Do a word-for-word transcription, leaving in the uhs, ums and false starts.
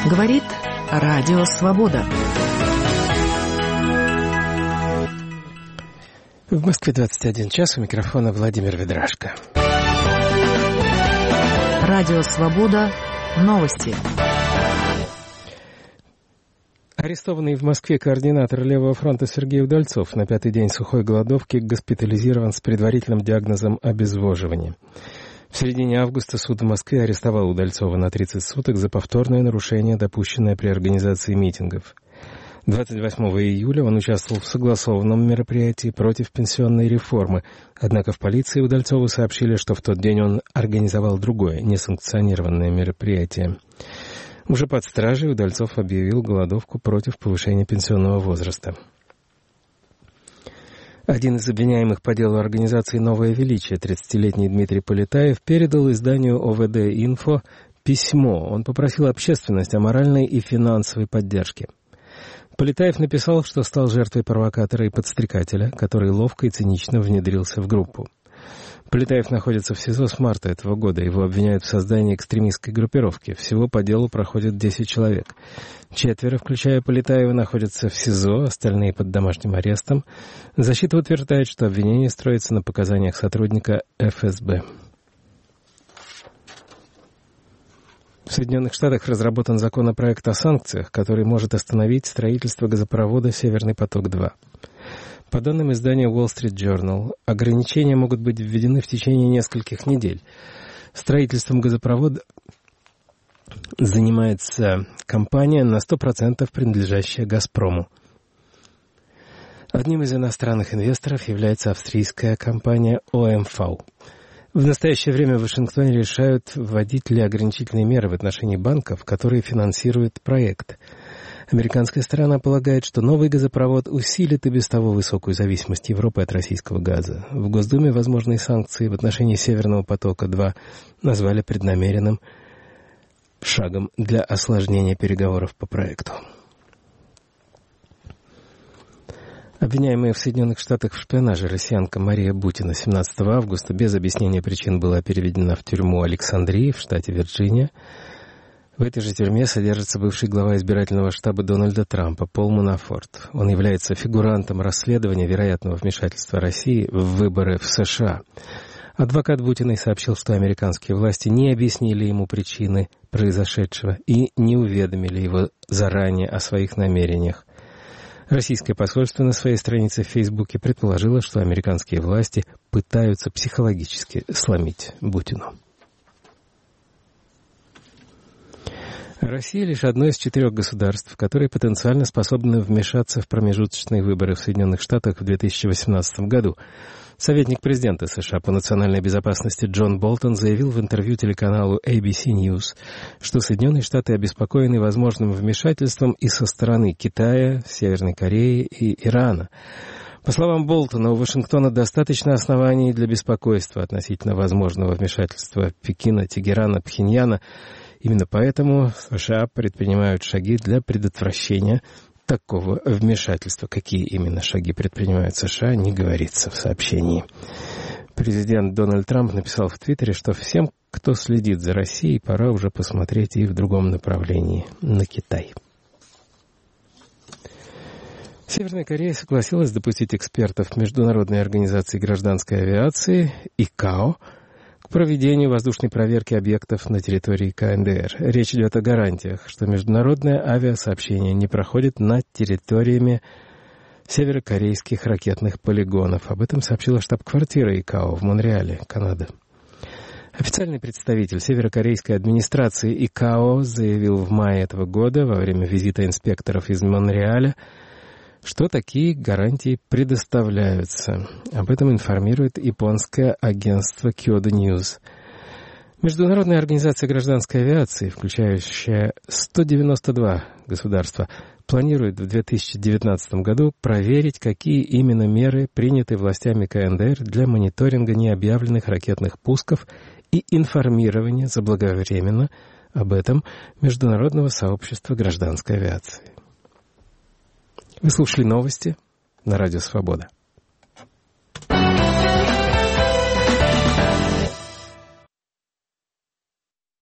Говорит Радио Свобода. В Москве двадцать один час, у микрофона Владимир Ведрашко. Радио Свобода. Новости. Арестованный в Москве координатор Левого фронта Сергей Удальцов на пятый день сухой голодовки госпитализирован с предварительным диагнозом обезвоживания. В середине августа суд в Москве арестовал Удальцова на тридцать суток за повторное нарушение, допущенное при организации митингов. двадцать восьмого июля он участвовал в согласованном мероприятии против пенсионной реформы, однако в полиции Удальцову сообщили, что в тот день он организовал другое, несанкционированное мероприятие. Уже под стражей Удальцов объявил голодовку против повышения пенсионного возраста. Один из обвиняемых по делу организации «Новое величие», тридцатилетний Дмитрий Полетаев, передал изданию О В Д Инфо письмо. Он попросил общественность о моральной и финансовой поддержке. Полетаев написал, что стал жертвой провокатора и подстрекателя, который ловко и цинично внедрился в группу. Полетаев находится в СИЗО с марта этого года. Его обвиняют в создании экстремистской группировки. Всего по делу проходит десять человек. Четверо, включая Полетаева, находятся в СИЗО, остальные под домашним арестом. Защита утверждает, что обвинение строится на показаниях сотрудника Эф Эс Бэ. В Соединенных Штатах разработан законопроект о санкциях, который может остановить строительство газопровода «Северный поток-два». По данным издания Wall Street Journal, ограничения могут быть введены в течение нескольких недель. Строительством газопровода занимается компания, на сто процентов принадлежащая «Газпрому». Одним из иностранных инвесторов является австрийская компания О Эм Ви. В настоящее время в Вашингтоне решают, вводить ли ограничительные меры в отношении банков, которые финансируют проект. Американская сторона полагает, что новый газопровод усилит и без того высокую зависимость Европы от российского газа. В Госдуме возможные санкции в отношении «Северного потока-два» назвали преднамеренным шагом для осложнения переговоров по проекту. Обвиняемая в Соединенных Штатах в шпионаже россиянка Мария Бутина семнадцатого августа без объяснения причин была переведена в тюрьму Александрии в штате Вирджиния. В этой же тюрьме содержится бывший глава избирательного штаба Дональда Трампа Пол Манафорт. Он является фигурантом расследования вероятного вмешательства России в выборы в США. Адвокат Бутиной сообщил, что американские власти не объяснили ему причины произошедшего и не уведомили его заранее о своих намерениях. Российское посольство на своей странице в Фейсбуке предположило, что американские власти пытаются психологически сломить Бутину. Россия лишь одно из четырех государств, которые потенциально способны вмешаться в промежуточные выборы в Соединенных Штатах в две тысячи восемнадцатом году. Советник президента США по национальной безопасности Джон Болтон заявил в интервью телеканалу Эй Би Си News, что Соединенные Штаты обеспокоены возможным вмешательством и со стороны Китая, Северной Кореи и Ирана. По словам Болтона, у Вашингтона достаточно оснований для беспокойства относительно возможного вмешательства Пекина, Тегерана, Пхеньяна. Именно поэтому США предпринимают шаги для предотвращения такого вмешательства. Какие именно шаги предпринимают США, не говорится в сообщении. Президент Дональд Трамп написал в Твиттере, что всем, кто следит за Россией, пора уже посмотреть и в другом направлении, на Китай. Северная Корея согласилась допустить экспертов Международной организации гражданской авиации ай си эй о к проведению воздушной проверки объектов на территории Ка Эн Дэ Эр. Речь идет о гарантиях, что международное авиасообщение не проходит над территориями северокорейских ракетных полигонов. Об этом сообщила штаб-квартира ай си эй о в Монреале, Канада. Официальный представитель северокорейской администрации ай си эй о заявил в мае этого года во время визита инспекторов из Монреаля, что такие гарантии предоставляются. Об этом информирует японское агентство Кёдо Ньюс. Международная организация гражданской авиации, включающая сто девяносто два государства, планирует в две тысячи девятнадцатом году проверить, какие именно меры приняты властями Ка Эн Дэ Эр для мониторинга необъявленных ракетных пусков и информирования заблаговременно об этом международного сообщества гражданской авиации. Вы слушали новости на Радио Свобода.